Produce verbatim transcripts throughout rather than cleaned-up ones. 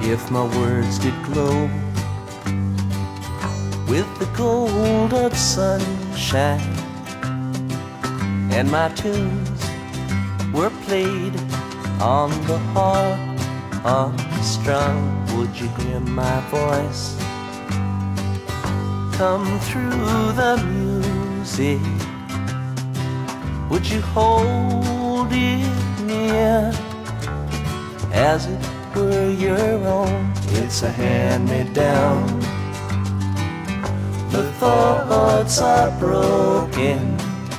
if my words did glow with the gold of sunshine, and my tunes were played on the harp unstrung, would you hear my voice come through the music? Would you hold it near as it were your own? It's a hand-me-down. The thoughts are broken.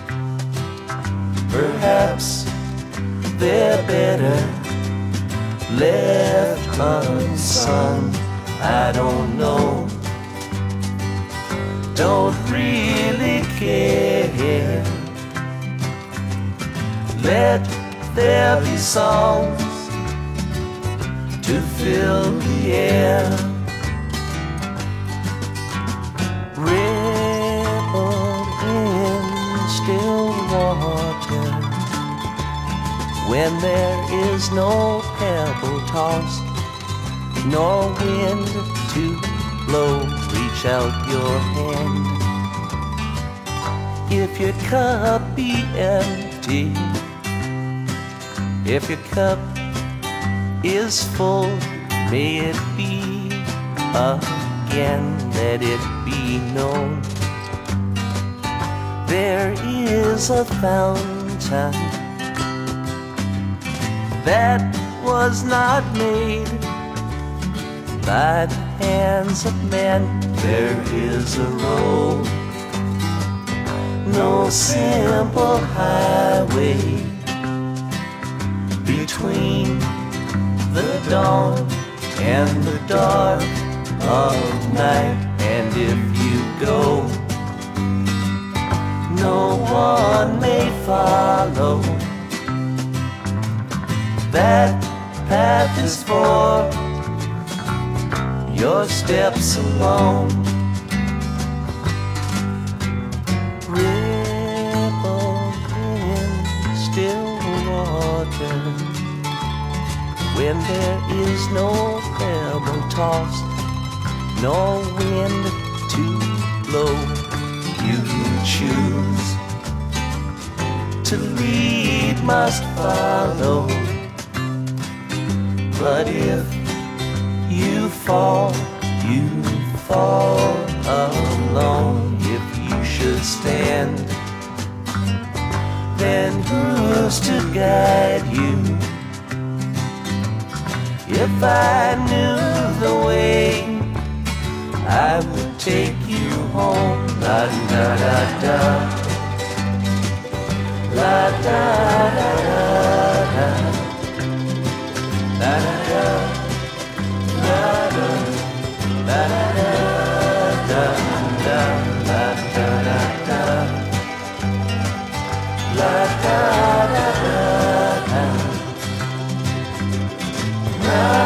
Perhaps they're better left unsung. I don't know. Don't really care. Let there be songs to fill the air. Ripple in still water when there is no pebble tossed, nor wind to blow. Reach out your hand. If your cup be empty, if your cup is full, may it be again, let it be known. There is a fountain that was not made by the hands of men. There is a road, no simple highway between the dawn and the dark of night. And if you go, no one may follow. That path is for your steps alone. Ripple in still water when there is no pebble tossed, no wind to blow. You choose to lead, must follow. But if you fall, you fall alone. If you should stand, then who's to guide you? If I knew the way, I would take you home. La da da da, la da da da da, la da da, la da la da da da da, la da da da, la da da da da.